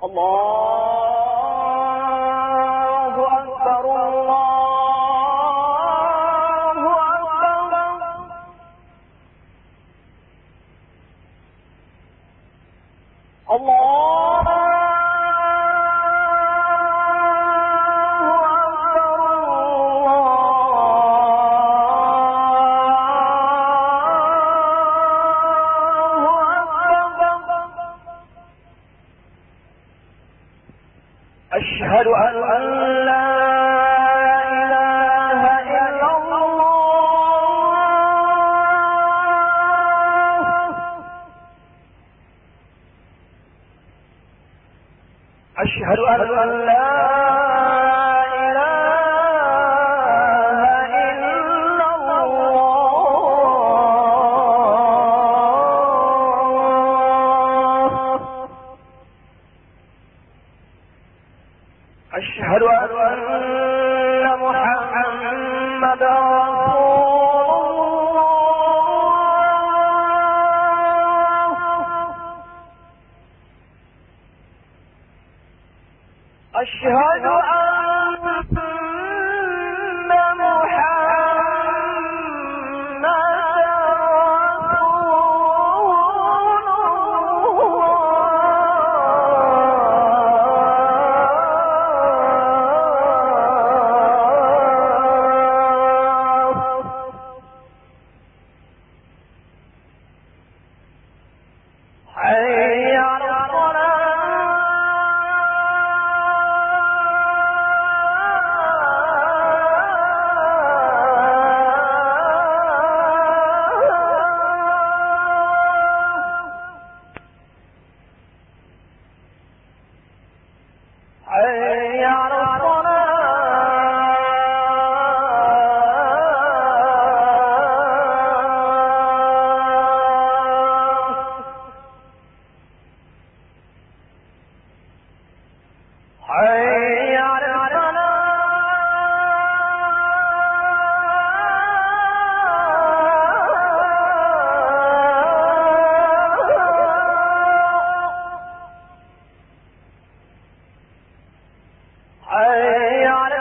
الله أكبر الله أكبر الله أشهد أن لا إله إلا الله أشهد أن لا إله إلا الله أشهد أن محمدا رسول الله أشهد أن محمدا حي على حي على حي على حي على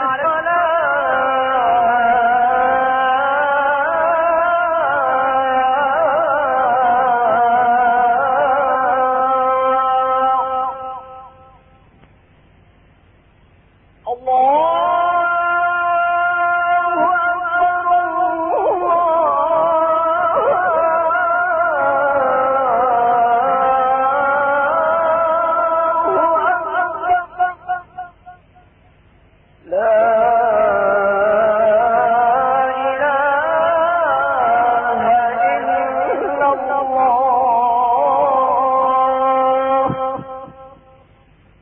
لا